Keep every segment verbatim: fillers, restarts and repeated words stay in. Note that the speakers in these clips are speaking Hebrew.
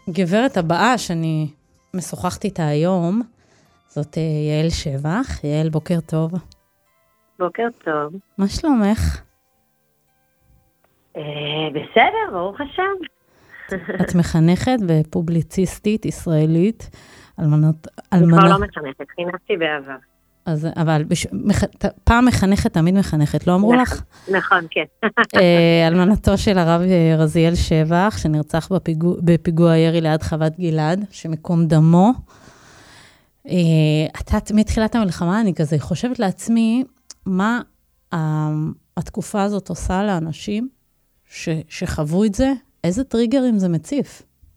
הגברת הבאה שאני משוחחת איתה היום, זאת יעל שבח. יעל, בוקר טוב. בוקר טוב. מה שלומך? בסדר, ברוך השם. את מחנכת ופובליציסטית ישראלית. אני כבר לא מחנכת, חינכתי בעבר. אז, אבל בש... מח... פעם מחנכת, תמיד מחנכת, לא אמרו לך? נכון, כן. אלמנתו של הרב רזיאל שבח, שנרצח בפיגוע, בפיגוע ירי ליד חוות גלעד, שמקום דמו. אתה, מתחילת המלחמה, אני כזה חושבת לעצמי, מה התקופה הזאת עושה לאנשים ש... שחוו את זה? איזה טריגרים זה מציף?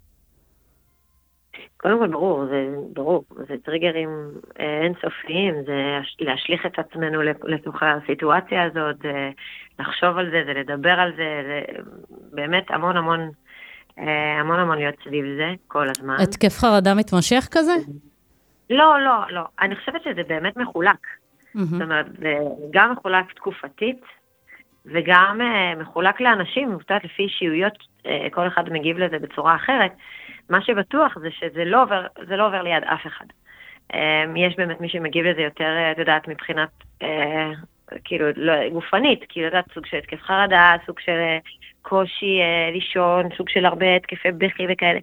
קודם כל, ברור, זה ברור, זה טריגרים אינסופיים, זה להשליך את עצמנו לתוך הסיטואציה הזאת, זה לחשוב על זה, זה לדבר על זה, זה באמת המון המון, המון המון להיות סביב זה כל הזמן. התקף חרדה מתמשך כזה? לא, לא, לא. אני חושבת שזה באמת מחולק. זאת אומרת, זה גם מחולק תקופתית, וגם מחולק לאנשים, מובטאת לפי אישיויות, כל אחד מגיב לזה בצורה אחרת. מה שבטוח זה שזה לא עובר, זה לא עובר ליד אף אחד. יש באמת מי שמגיב לזה יותר, את יודעת, מבחינת, כאילו, לא, גופנית, כאילו, את יודעת, סוג של התקף חרדה, סוג של קושי לישון, סוג של הרבה התקפי בכי וכאלה.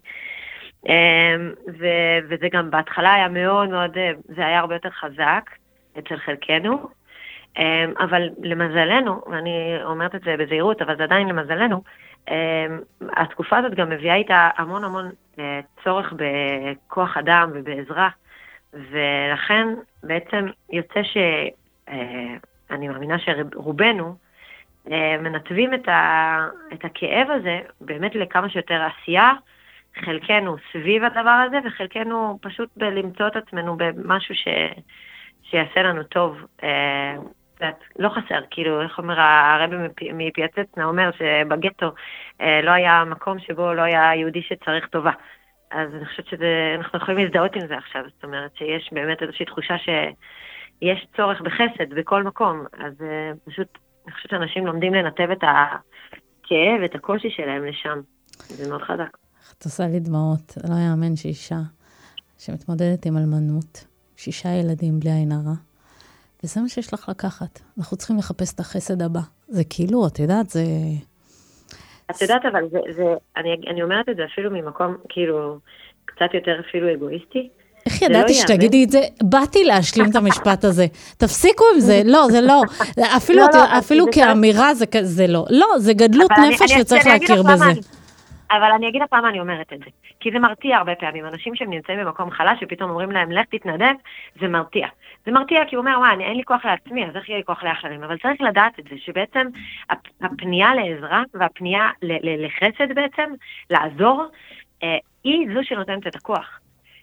ו- וזה גם בהתחלה היה מאוד מאוד, זה היה הרבה יותר חזק אצל חלקנו, אבל למזלנו, ואני אומרת את זה בזהירות, אבל זה עדיין למזלנו, התקופה הזאת גם מביאה איתה המון המון צורך בכוח אדם ובעזרה, ולכן בעצם יוצא שאני מאמינה שרובנו מנתבים את, ה, את הכאב הזה באמת לכמה שיותר עשייה, חלקנו סביב הדבר הזה, וחלקנו פשוט בלמצוא את עצמנו במשהו ש, שיעשה לנו טוב. לא חסר, כאילו, איך אומר, הרבי מפיאצצנה אומר שבגטו לא היה מקום שבו לא היה יהודי שצריך טובה. אז אני חושבת שאנחנו יכולים להזדהות עם זה עכשיו, זאת אומרת שיש באמת איזושהי תחושה שיש צורך בחסד בכל מקום, אז פשוט אני חושבת שאנשים לומדים לנתב את הכאב, את הקושי שלהם לשם, זה מאוד חזק. את עושה לי דמעות, לא יאמן שאישה שמתמודדת עם אלמנות, שישה ילדים בלי עין הרע, וזה מה שיש לך לקחת. אנחנו צריכים לחפש את החסד הבא. זה כאילו, את יודעת, זה... את יודעת, אבל זה, זה, אני, אני אומרת את זה אפילו ממקום, כאילו, קצת יותר אפילו אגואיסטי. איך ידעתי שתגידי את זה? באתי להשלים את המשפט הזה. תפסיקו עם זה. לא, זה לא. אפילו, לא, לא, אפילו כאמירה זה, זה לא. לא, זה גדלות נפש אני, וצריך אני, להכיר אני בזה. אני, אבל אני אגיד לך למה אני אומרת את זה. כי זה מרתיע הרבה פעמים. אנשים שהם נמצאים במקום חלש ופתאום אומרים להם, לך תתנדב, זה מרתיע. זה מרתיע כי הוא אומר, וואי, אני, אין לי כוח לעצמי, אז איך יהיה לי כוח לאחרים? אבל צריך לדעת את זה, שבעצם הפנייה לעזרה והפנייה לחסד בעצם, לעזור, היא זו שנותנת את הכוח.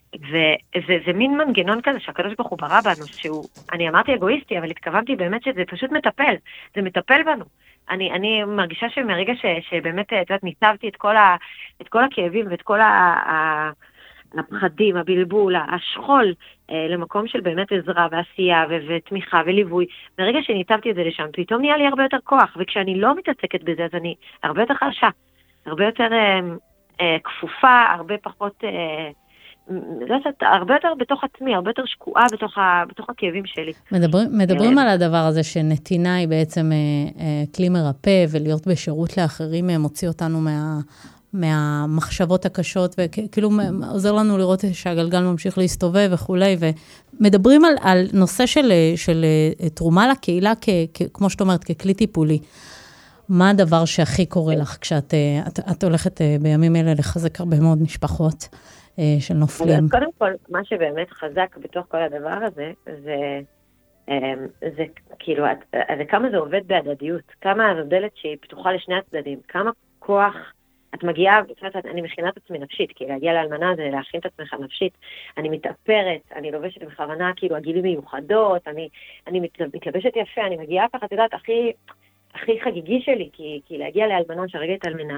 וזה מין מנגנון כזה שהקדוש ברוך הוא ברא בנו, שהוא, אני אמרתי אגואיסטי, אבל התכוונתי באמת שזה פשוט מטפל. זה מטפל בנו. אני, אני מרגישה שמרגע ש, שבאמת, את יודעת, ניצבתי את כל, ה, את כל הכאבים ואת כל ה, ה, הפחדים, הבלבול, השכול, אה, למקום של באמת עזרה ועשייה ו, ותמיכה וליווי. מרגע שניצבתי את זה לשם, פתאום נהיה לי הרבה יותר כוח, וכשאני לא מתעסקת בזה, אז אני הרבה יותר חלשה, הרבה יותר אה, אה, כפופה, הרבה פחות... אה, הרבה יותר בתוך עצמי, הרבה יותר שקועה בתוך, ה, בתוך הכאבים שלי. מדברים, מדברים על הדבר הזה שנתינה היא בעצם אה, אה, כלי מרפא, ולהיות בשירות לאחרים מוציא אותנו מה, מהמחשבות הקשות, וכאילו עוזר לנו לראות שהגלגל ממשיך להסתובב וכולי, ומדברים על, על נושא של, של תרומה לקהילה, כ, כ, כמו שאת אומרת, ככלי טיפולי. מה הדבר שהכי קורה לך כשאת את, את הולכת בימים אלה לחזק הרבה מאוד משפחות? של נופלים. קודם כל, מה שבאמת חזק בתוך כל הדבר הזה, זה, זה כאילו, זה כמה זה עובד בהדדיות, כמה זו דלת שהיא פתוחה לשני הצדדים, כמה כוח את מגיעה, אני מכינה את עצמי נפשית, כי להגיע לאלמנה זה להכין את עצמך נפשית, אני מתאפרת, אני לובשת בכוונה, כאילו, הגילים מיוחדות, אני, אני מתלבשת יפה, אני מגיעה ככה, את יודעת, הכי, הכי חגיגי שלי, כי, כי להגיע לאלמנה שהרגע את אלמנה,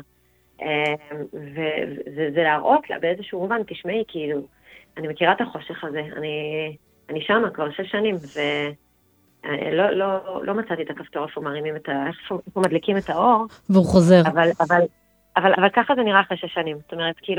וזה להראות לה באיזשהו מובן, תשמעי, כאילו, אני מכירה את החושך הזה, אני, אני שמה כבר שש שנים, ולא לא, לא מצאתי את הכפתור, איפה מרימים את ה... איפה מדליקים את האור. והוא חוזר. אבל, אבל, אבל, אבל ככה זה נראה אחרי שש שנים. זאת אומרת, כאילו,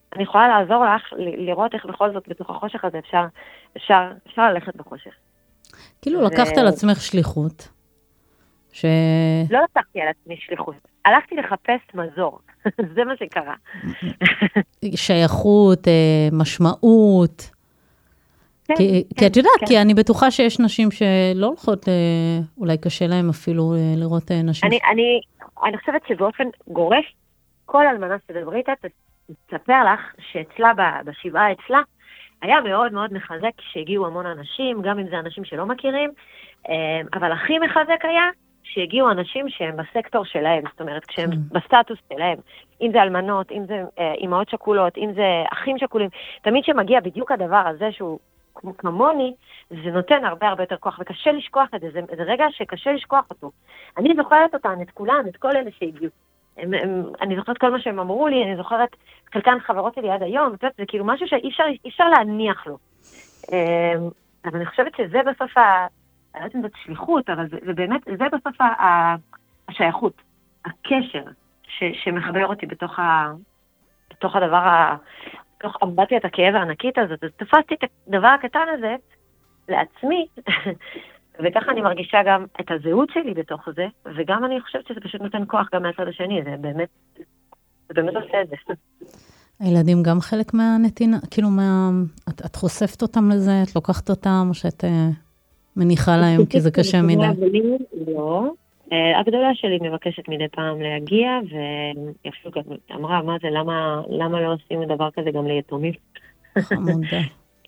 אני יכולה לעזור לך לראות איך בכל זאת בתוך החושך הזה אפשר, אפשר, אפשר ללכת בחושך. כאילו לקחת על עצמך שליחות. ש... לא לקחתי על עצמי שליחות. הלכתי לחפש מזור. זה מה שקרה. שייכות, משמעות. כן, כי, כן, כי את יודעת, כן. כי אני בטוחה שיש נשים שלא הולכות, אולי קשה להם אפילו לראות נשים. אני, אני, אני חושבת שבאופן גורף, כל אלמנה שתדברי איתה, תספר לך שאצלה, בשבעה אצלה, היה מאוד מאוד מחזק שהגיעו המון אנשים, גם אם זה אנשים שלא מכירים, אבל הכי מחזק היה שהגיעו אנשים שהם בסקטור שלהם, זאת אומרת, כשהם בסטטוס שלהם, אם זה אלמנות, אם זה אימהות שכולות, אם זה אחים שכולים, תמיד שמגיע בדיוק הדבר הזה שהוא כמוני, זה נותן הרבה הרבה יותר כוח, וקשה לשכוח את זה, זה, זה רגע שקשה לשכוח אותו. אני זוכרת אותן, את כולם, את כל אלה שהגיעו. הם, הם, אני זוכרת כל מה שהם אמרו לי, אני זוכרת חלקן חברות שלי עד היום, זה כאילו משהו שאי אפשר, אי אפשר להניח לו. אבל אני חושבת שזה בסוף, ה, אני לא יודעת אם זאת שליחות, אבל זה, זה באמת, זה בסוף ה, השייכות, הקשר ש, שמחבר אותי בתוך, ה, בתוך הדבר ה... בתוך אמבטיית הכאב הענקית הזאת, אז תפסתי את הדבר הקטן הזה לעצמי, וככה אני מרגישה גם את הזהות שלי בתוך זה, וגם אני חושבת שזה פשוט נותן כוח גם מהצד השני, זה באמת, זה באמת עושה את זה. הילדים גם חלק מהנתינה, כאילו, מה, את, את חושפת אותם לזה, את לוקחת אותם, או שאת מניחה להם, כי זה קשה מדי? לא. הגדולה שלי מבקשת מדי פעם להגיע, ואפילו אמרה, מה זה, למה, למה לא עושים דבר כזה גם ליתומים? חמודה.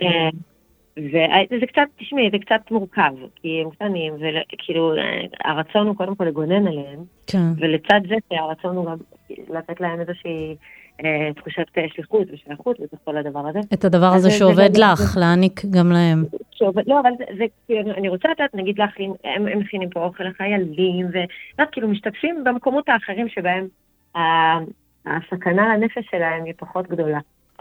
וזה קצת, תשמעי, זה קצת מורכב, כי הם קטנים, וכאילו, הרצון הוא קודם כל לגונן עליהם, ולצד זה, הרצון הוא גם לתת להם איזושהי תחושת שליחות ושייכות וכל הדבר הזה. את הדבר הזה שעובד לך, להעניק גם להם. לא, אבל זה, אני רוצה לתת, נגיד לך, הם מכינים פה אוכל לחיילים, ואז כאילו משתתפים במקומות האחרים שבהם הסכנה לנפש שלהם היא פחות גדולה.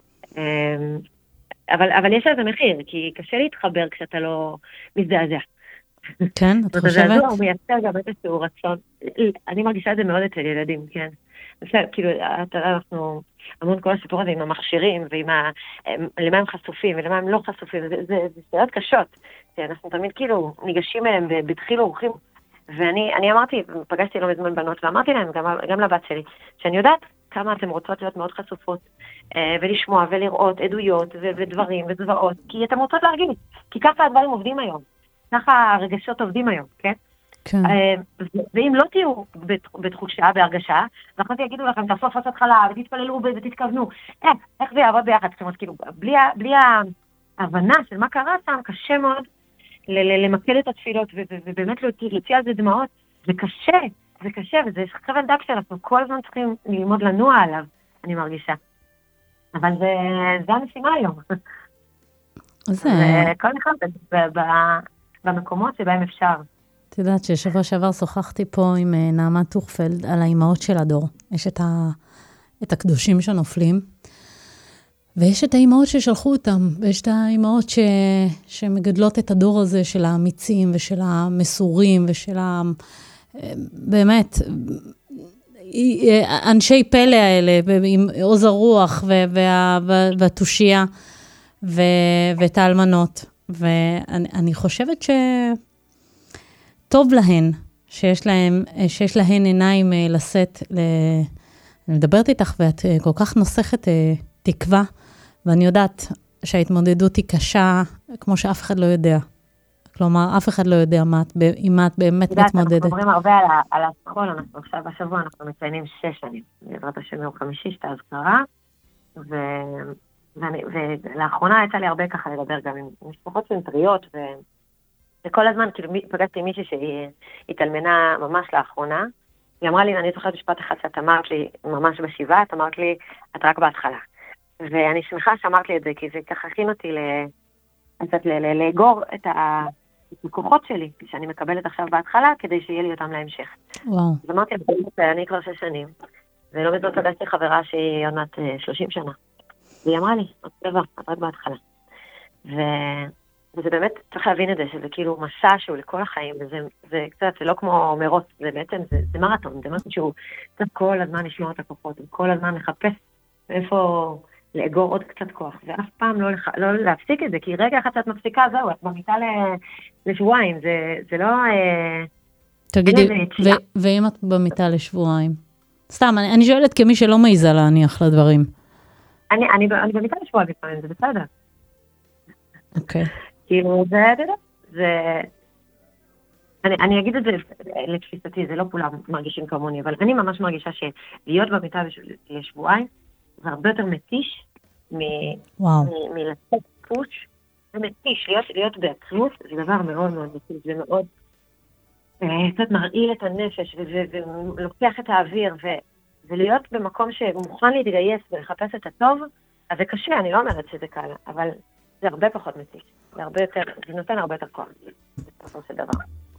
אבל, אבל יש לזה מחיר, כי קשה להתחבר כשאתה לא מזדעזע. כן, את חושבת? הוא מייצר גם איזשהו רצון. אני מרגישה את זה מאוד אצל ילדים, כן. כאילו, אנחנו, המון כל הסיפור הזה עם המכשירים, ועם ה... למה הם חשופים, ולמה הם לא חשופים, זה, זה, זה שאלות קשות. אנחנו תמיד כאילו ניגשים אליהם בדחילו ורחימו. ואני, אני אמרתי, פגשתי לא מזמן בנות, ואמרתי להם, גם, גם לבת שלי, שאני יודעת כמה אתן רוצות להיות מאוד חשופות, ולשמוע ולראות עדויות ודברים וזוועות, כי אתן רוצות להרגיש, כי ככה הדברים עובדים היום, ככה הרגשות עובדים היום, כן? כן. ואם לא תהיו בתחושה, בהרגשה, ואחרי זה יגידו לכם, תעשו הפסת חלה, ותתפללו ותתכוונו, איך, איך זה יעבוד ביחד? זאת אומרת, כאילו, בלי, בלי ההבנה של מה קרה שם, קשה מאוד למקד את התפילות, ובאמת להוציא על זה דמעות, זה קשה, זה קשה, וזה חבל דק שאנחנו כל הזמן צריכים ללמוד לנוע עליו, אני מרגישה. אבל זה, זה המשימה היום. זה... כל אחד במקומות שבהם אפשר. את יודעת ששבוע שעבר שוחחתי פה עם נעמה טוכפלד על האימהות של הדור. יש את, ה... את הקדושים שנופלים, ויש את האימהות ששלחו אותם, ויש את האימהות ש... שמגדלות את הדור הזה של האמיצים ושל המסורים ושל ה... באמת, אנשי פלא האלה, עם עוז הרוח וה... והתושייה ו... ואת האלמנות. ואני חושבת ש... טוב להן, שיש להם, שיש להן עיניים לשאת, ל... אני מדברת איתך ואת כל כך נוסחת תקווה, ואני יודעת שההתמודדות היא קשה, כמו שאף אחד לא יודע. כלומר, אף אחד לא יודע מה, עם מה את באמת מתמודדת. אנחנו מדברים הרבה על, על הסכול, אנחנו עכשיו בשבוע, אנחנו מציינים שש שנים, בעזרת השם יום חמישי, שתה הזכרה, ו... ואני, ולאחרונה יצא לי הרבה ככה לדבר גם עם משפחות סנטריות, ו... וכל הזמן, כאילו, פגשתי מישהי שהיא התאלמנה ממש לאחרונה, היא אמרה לי, אני זוכרת משפט אחד שאת אמרת לי, ממש בשבעה, את אמרת לי, את רק בהתחלה. ואני שמחה שאמרת לי את זה, כי זה ככה הכין אותי לאגור את הכוחות שלי, שאני מקבלת עכשיו בהתחלה, כדי שיהיה לי אותם להמשך. וואו. אז אמרתי, אני כבר שש שנים, ולא בזאת פגשתי חברה שהיא עוד מעט שלושים שנה. והיא אמרה לי, את דבר, את רק בהתחלה. ו... וזה באמת, צריך להבין את זה, שזה כאילו מסע שהוא לכל החיים, וזה זה, קצת, זה לא כמו מרוץ, זה בעצם, זה, זה מרתון, זה משהו שהוא קצת כל הזמן לשמור את הכוחות, כל הזמן לחפש איפה, לאגור עוד קצת כוח, ואף פעם לא, לח... לא להפסיק את זה, כי רגע אחד שאת מפסיקה, זהו, את במיטה ל... לשבועיים, זה, זה לא... תגידי, ו- ואם את במיטה לשבועיים? סתם, אני, אני שואלת כמי שלא מעיזה להניח לדברים. אני, אני, אני במיטה לשבועיים לפעמים, זה בסדר. אוקיי. כאילו, זה, זה, זה... אני, אני אגיד את זה לתפיסתי, זה לא כולם מרגישים כמוני, אבל אני ממש מרגישה שלהיות במיטה לשבועיים, זה הרבה יותר מתיש מלצאת פוש. זה מתיש, להיות, להיות בעצמות, זה דבר מאוד מאוד מתיש, זה מאוד קצת מרעיל את הנפש, ולוקח את האוויר, ולהיות במקום שמוכן להתגייס ולחפש את הטוב, אז זה קשה, אני לא אומרת שזה קל, אבל זה הרבה פחות מתיש, זה הרבה יותר, זה נותן הרבה יותר כוח, בסופו של דבר.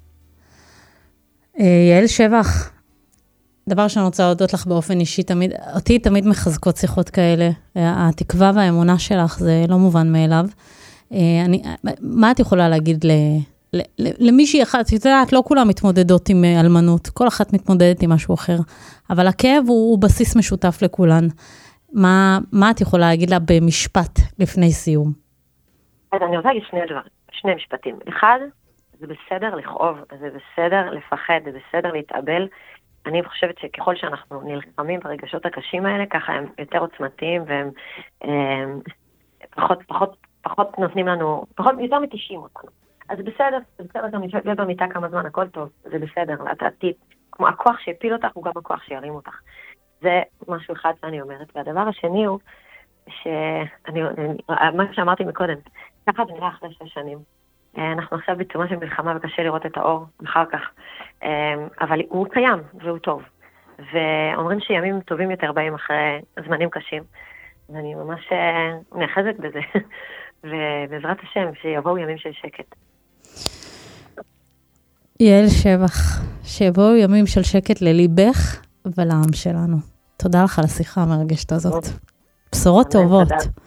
יעל שבח, דבר שאני רוצה להודות לך באופן אישי, תמיד, אותי תמיד מחזקות שיחות כאלה, התקווה והאמונה שלך זה לא מובן מאליו. אני, מה את יכולה להגיד ל, ל, ל, למישהי אחת, את יודעת, לא כולם מתמודדות עם אלמנות, כל אחת מתמודדת עם משהו אחר, אבל הכאב הוא, הוא בסיס משותף לכולן. מה, מה את יכולה להגיד לה במשפט לפני סיום? אז אני רוצה להגיד שני דברים, שני משפטים. אחד, זה בסדר לכאוב, זה בסדר לפחד, זה בסדר להתאבל. אני חושבת שככל שאנחנו נלחמים ברגשות הקשים האלה, ככה הם יותר עוצמתיים, והם הם, פחות, פחות, פחות נותנים לנו, פחות יותר מתישים אותנו. אז זה בסדר, זה בסדר גם להיות במיטה כמה זמן, הכל טוב, זה בסדר, את עתיד. כמו הכוח שהפיל אותך הוא גם הכוח שירים אותך. זה משהו אחד שאני אומרת. והדבר השני הוא, שאני, מה שאמרתי מקודם, ככה זה נראה אחרי שש שנים. אנחנו עכשיו בעיצומה של מלחמה וקשה לראות את האור אחר כך, אבל הוא קיים והוא טוב, ואומרים שימים טובים יותר באים אחרי זמנים קשים, ואני ממש מייחזת בזה, ובעזרת השם שיבואו ימים של שקט. יעל שבח, שיבואו ימים של שקט לליבך ולעם שלנו. תודה לך על השיחה המרגשת הזאת. בשורות טובות.